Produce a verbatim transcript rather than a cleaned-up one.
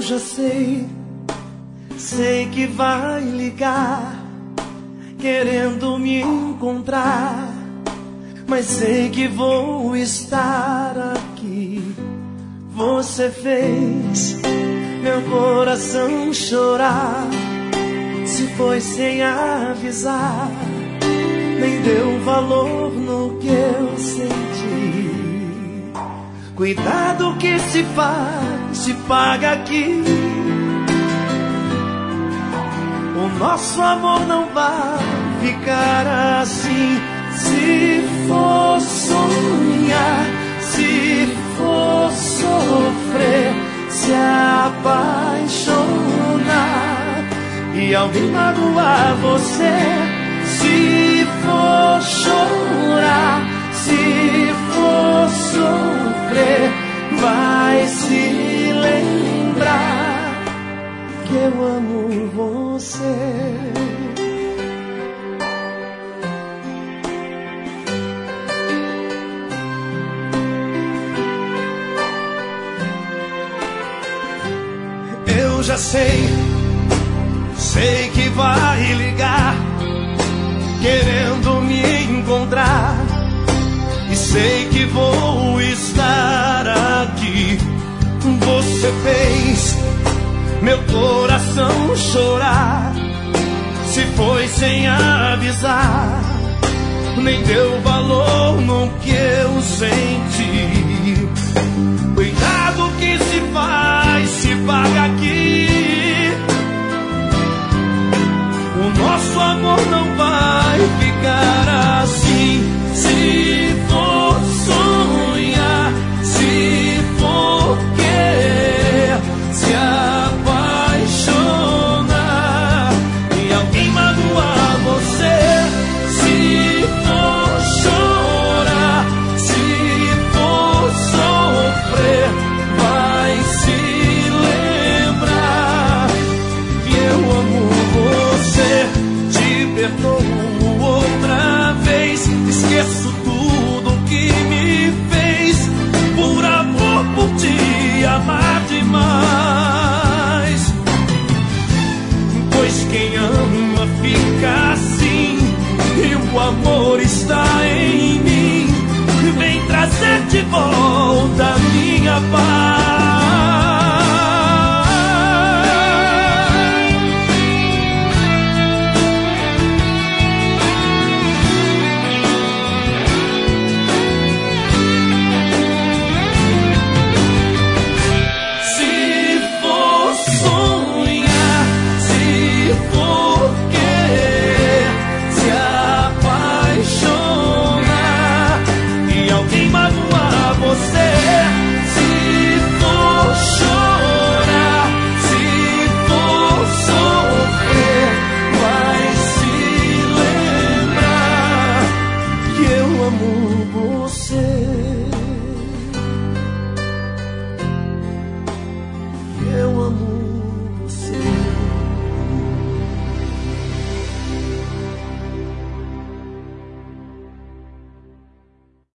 já sei, sei que vai ligar, querendo me encontrar, mas sei que vou estar aqui. Você fez meu coração chorar, se foi sem avisar, nem deu valor no que eu senti. Cuidado que se faz, se paga aqui. O nosso amor não vai ficar assim. Se for sonhar, se for sofrer, se apaixonar e alguém magoar você, se for chorar, se for sofrer, vai se lembrar que eu amo você. Eu já sei, sei que vai ligar, querendo me encontrar, e sei que vou estar aqui. Você fez meu coração chorar, se foi sem avisar, nem deu valor no que eu senti. Cuidado que se faz, se paga aqui. O nosso amor não vai ficar assim. Se for sonhar, se for querer, se apaixonar e alguém magoar você, se for chorar, se for sofrer, vai se lembrar que eu amo você. Te perdoo outra vez, esqueço tudo que me fez, por amor, por te amar demais. Pois quem ama fica assim, e o amor está em mim. Vem trazer de volta a minha paz.